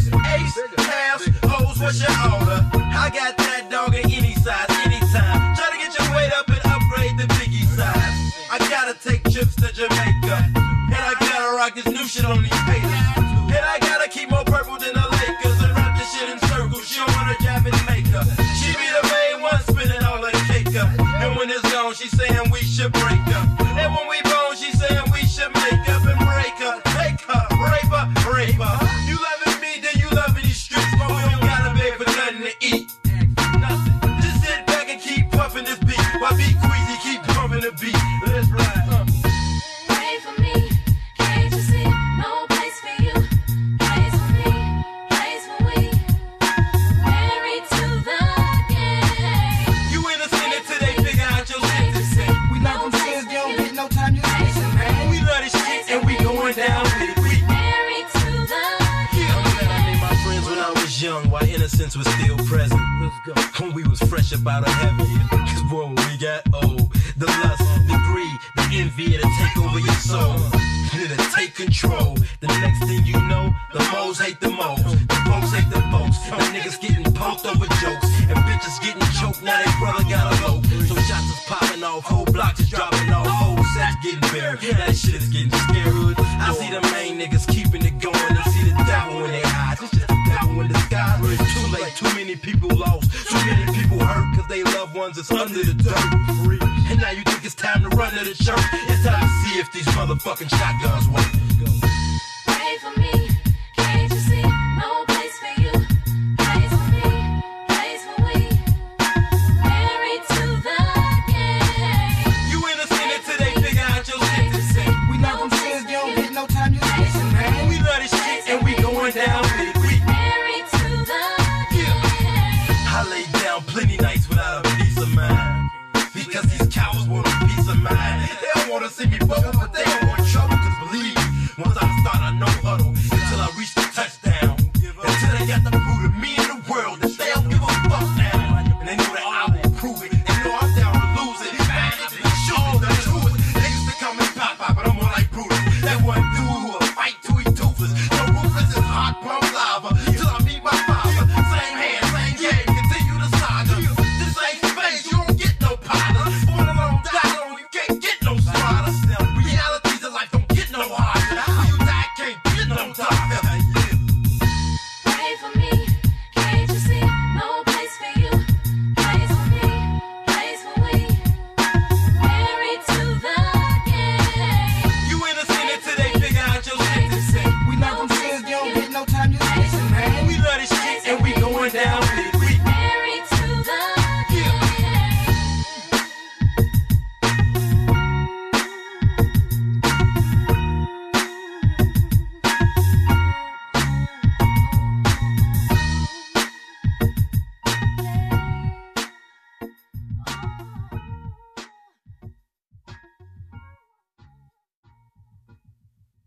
figures, ace, halves, hoes, what's your order? I got that dog in any size, anytime. Try to get your weight up and upgrade the biggie size. I gotta take trips to Jamaica, and I gotta rock this new shit on these haters. And I gotta keep more purple than the Lakers and wrap this shit in circles. She don't wanna jab and make her. She be the main one spinning all of the cake up. And when it's gone, she saying we should break up. And when we bone, she saying we should make up and break her. Take her, rape her, rape her. You loving me, then you loving these streets. But we don't gotta beg for nothing to eat. Nothing. Just sit back and keep puffing this beat while Beat Queasy keep pumping the beat. Let's ride. Pray for me, can't you see? No place for you. Praise for me, praise for we. Married to the game. You innocent until they figure out your sentencing. We love them sins, they don't get no time to listen, man. We love this shit and we going down with it. We Married to the game. I'm glad I made my friends when I was young, while innocence was still present. When we was fresh up out of heaven. Cause boy, when we got old, the lust, the greed, the envy, it'll take over your soul. It'll take control. The next thing you know, the moles hate the moles. The folks hate the folks. The niggas getting punked over jokes. And bitches getting choked, now they brother got a low. So shots is popping off, whole blocks is dropping off, whole sets getting buried. That shit is getting scary. I see the main niggas keeping it going and see the devil in their eyes. It's just the devil in the sky. It's too late, too many people lost, too many people hurt cause they loved ones is under the dirt. And now you think it's time to run to the church. It's time to see if these motherfucking shotguns work. Pray for me, can't you see? No place for you. Praise for me, praise for we. Married to the game. You innocent until they figure out your sentencing. We love them sins, they don't get no time to listen, man. We love this shit and we going down with it. We Married to the game. I lay down plenty nights without a peace of mind. Because these cowards want a peace of mind. They don't want to see me bubble, but they don't want trouble. Cause believe me, once I start, I know huddle. Until I reach the touchdown. Until they got the